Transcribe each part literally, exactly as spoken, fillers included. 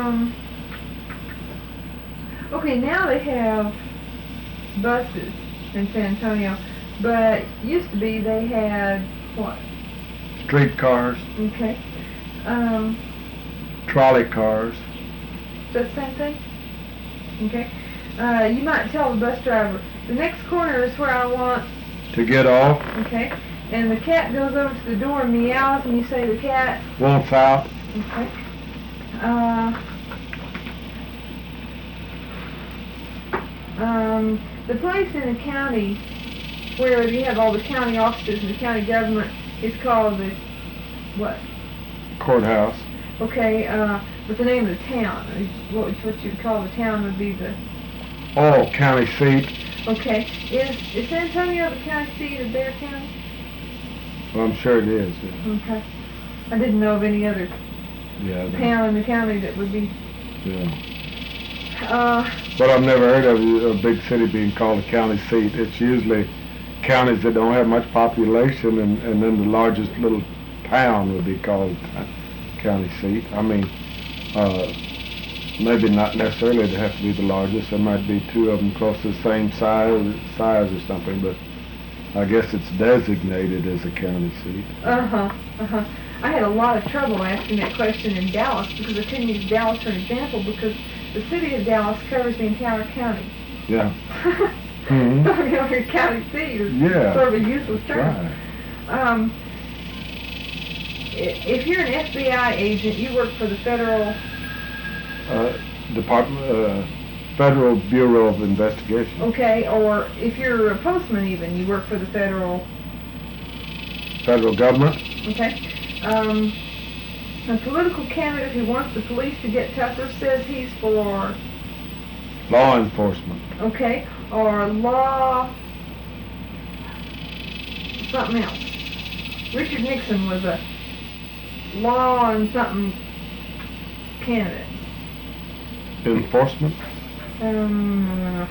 Um, okay, now they have buses in San Antonio, but used to be they had what? Streetcars, Okay. Um, trolley cars. is that the same thing? Okay. Uh, you might tell the bus driver, the next corner is where I want, To get off, okay, and the cat goes over to the door and meows, and you say the cat, wants out. okay. Uh, um, the place in the county where you have all the county offices and the county government is called the, what? Courthouse. Okay, uh, but the name of the town, what, what you'd call the town would be the, Oh, county seat. okay. Is, is San Antonio the county seat of Bexar County? Well, I'm sure it is. Yeah. Okay. I didn't know of any other Yeah. that- town in the county that would be, yeah. uh, But I've never heard of a big city being called a county seat. It's usually counties that don't have much population, and, and then the largest little town would be called a county seat. I mean, uh, maybe not necessarily they have to be the largest. There might be two of them close to the same size, size or something, but I guess it's designated as a county seat. uh-huh, uh-huh. I had a lot of trouble asking that question in Dallas because I couldn't use Dallas for an example because the city of Dallas covers the entire county. Yeah. Mhm. So, you know, your county seat is Yeah. sort of a useless term. Right. Um, i- if you're an F B I agent, you work for the federal, Uh, Department, uh, Federal Bureau of Investigation. okay, or if you're a postman even, you work for the federal, Federal government. okay? Um, a political candidate who wants the police to get tougher says he's for, Law enforcement. okay, or law, something else. Richard Nixon was a law and something candidate. Enforcement. Um,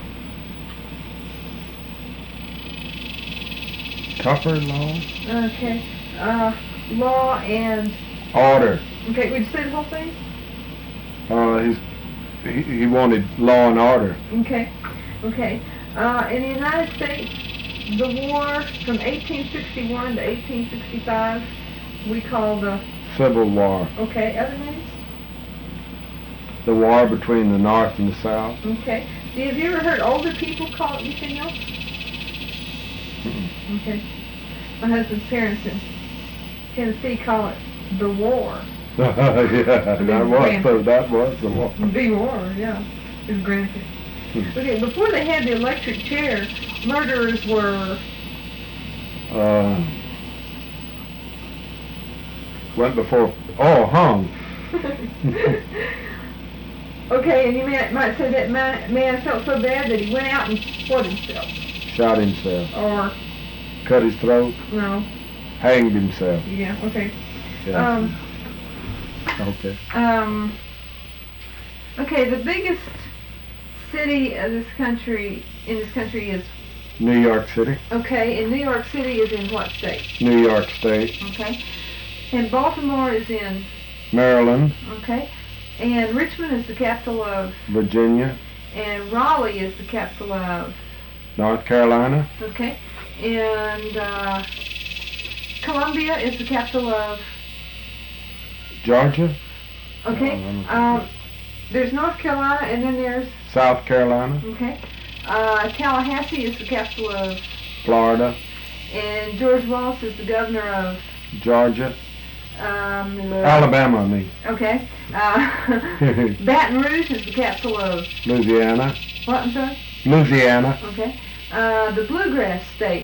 Tougher law. okay, uh, law and, Order. okay, would you say the whole thing? Uh, he's, he, he wanted law and order. Okay, okay. Uh, in the United States, the war from eighteen sixty-one to eighteen sixty-five, we call the, Civil War. okay, other names? The war between the North and the South. Okay. Have you ever heard older people call it anything else? Mm-mm. Okay. My husband's parents in Tennessee call it the war. Yeah, that was the, that was the war. The war, yeah. His grandparents. Hmm. Okay, before they had the electric chair, murderers were, Uh, went before, oh, hung. okay, and you may, might say that man, man felt so bad that he went out and what himself. Shot himself. Or, Cut his throat. no, Hanged himself. yeah, okay. Yeah. Um, Okay. um, okay, the biggest city of this country, in this country is, New York City. okay, and New York City is in what state? New York State. Okay. And Baltimore is in, Maryland. okay. And Richmond is the capital of, Virginia. and Raleigh is the capital of, North Carolina. okay. And uh, Columbia is the capital of, Georgia. okay. No, I don't think Um, there's North Carolina, and then there's, South Carolina. okay. Uh, Tallahassee is the capital of, Florida. and George Wallace is the governor of, Georgia. um, Alabama, I mean. okay. Uh, Baton Rouge is the capital of, Louisiana. what, I'm sorry? Louisiana. Okay. Uh, the Bluegrass State